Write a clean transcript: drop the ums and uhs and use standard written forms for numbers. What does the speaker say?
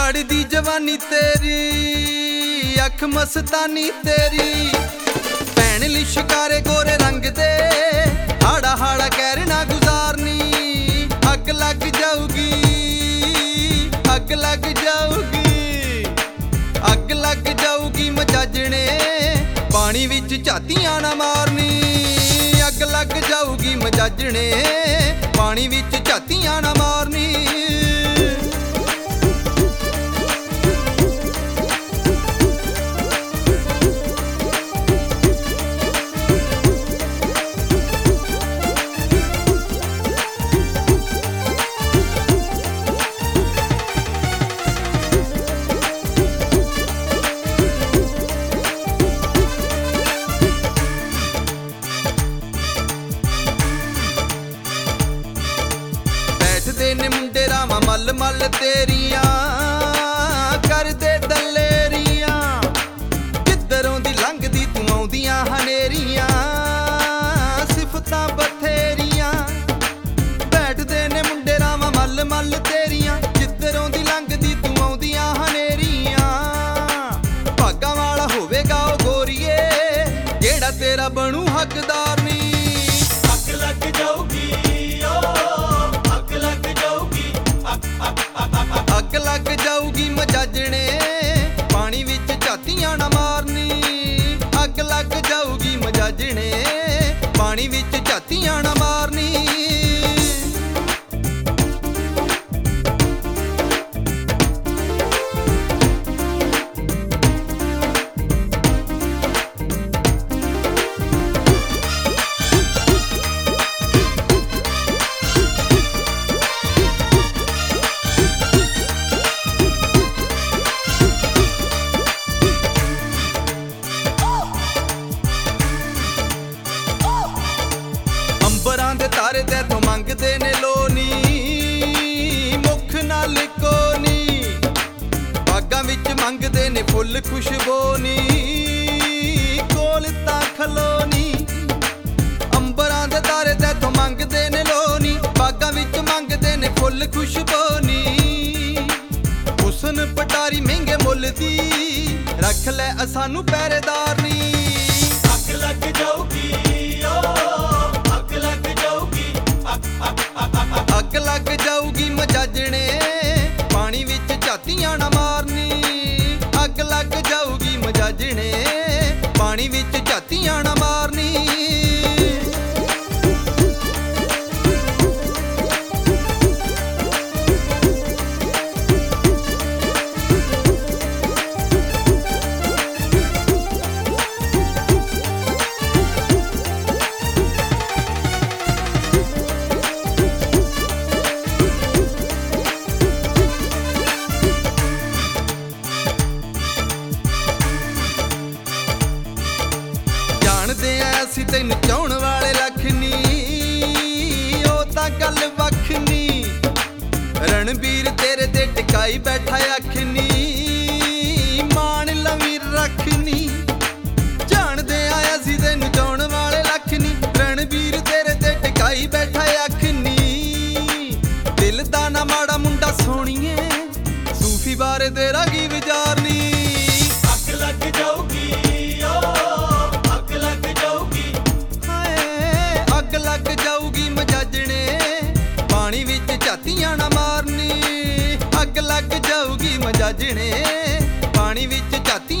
लड़दी जवानी तेरी अख मस्तानी तेरी भैन ली शिकारे गोरे रंग दे हाड़ा हाड़ा कहरना गुजारनी अग लग जाऊगी अग लग जाऊगी अग लग जाऊगी मजाजने पानी विच झातियां ना मारनी अग लग जाऊगी मजाजने पानी विच झातियां ना मारनी ने मुंडे रावा मल मल तेरिया कर दे दलेरिया किधरों दी लंघदी तू आउंदियां हनेरिया सिफतां बथेरिया बैठदे ने मुंडे रावा मल मल तेरिया किधरों दी लंघदी तू आउंदियां हनेरिया भागा वाला होवेगा ओ गोरीए जेड़ा तेरा बनू हकदार नी अग लग जाऊगी अग लग जाऊगी मजाजने पानी विच झातियां ना मारनी अग लग जाऊगी मजाजने पानी विच झातियां ना मारनी अंबरां दे तारे तैथों मंगदे ने लोनी मुख नाल कोनी बागां विच मंगदे ने फुल खुशबोनी कोल तां खलोनी अंबरां दे तारे तैथों मंगदे ने लोनी बागां विच मंगदे ने फुल खुशबोनी हुसन पटारी महंगे मुल दी रख लै सानू पहरेदार नी अग लग जाऊगी अग लग जाऊगी मजाजने पानी विच झातियां ना मारनी अग लग जाऊगी मजाजने पानी विच झातियां ना मारनी जानदे असीं तैनूं चाहुण वाले लख नी ओ तां गल वख नी रणबीर तेरे ते टिकाई बैठा अख नी मान लवी रख नी जानदे असीं तैनूं चाहुण वाले लख नी रणबीर तेरे ते टिकाई बैठा अख नी दिल दा ना माड़ा मुंडा सोहणीए सूफी बारे तेरा की विचार नी अग लग जाऊगी अग लग जाऊगी मजाजने पानी विच झातियां ना मारनी अग लग जाऊगी मजाजने पानी विच झातियां